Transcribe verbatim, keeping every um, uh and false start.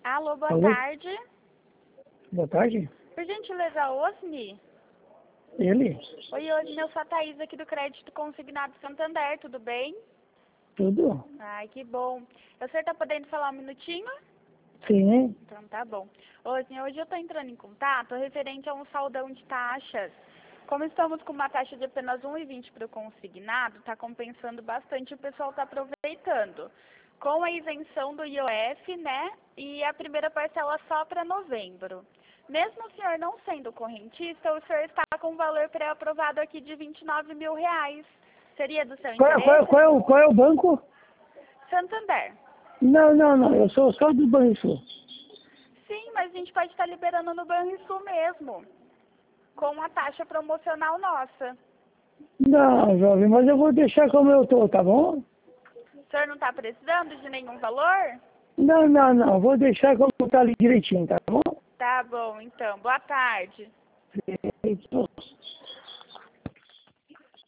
Alô, boa Alô? tarde. Boa tarde. Por gentileza, Osni? Ele? Oi, Osni, eu sou a Thaís aqui do Crédito Consignado Santander, tudo bem? Tudo? Ai, que bom. O senhor tá podendo falar um minutinho? Sim. Então tá bom. Osni, hoje eu tô entrando em contato referente a um saldão de taxas. Como estamos com uma taxa de apenas um vírgula vinte para o consignado, tá compensando bastante, o pessoal tá aproveitando. Com a isenção do I O F, né? E a primeira parcela só para novembro. Mesmo o senhor não sendo correntista, o senhor está com um valor pré-aprovado aqui de vinte e nove mil reais. Seria do seu Qual, é- qual, é- interesse? qual, é o, qual é o banco? Santander. Não, não, não. Eu sou só do Banco. Sim, mas a gente pode estar liberando no Banrisul mesmo. Com a taxa promocional nossa. Não, jovem, mas eu vou deixar como eu tô, tá bom? O senhor não está precisando de nenhum valor? Não, não, não. Vou deixar como tá ali direitinho, tá bom? Tá bom, então. Boa tarde. Feito.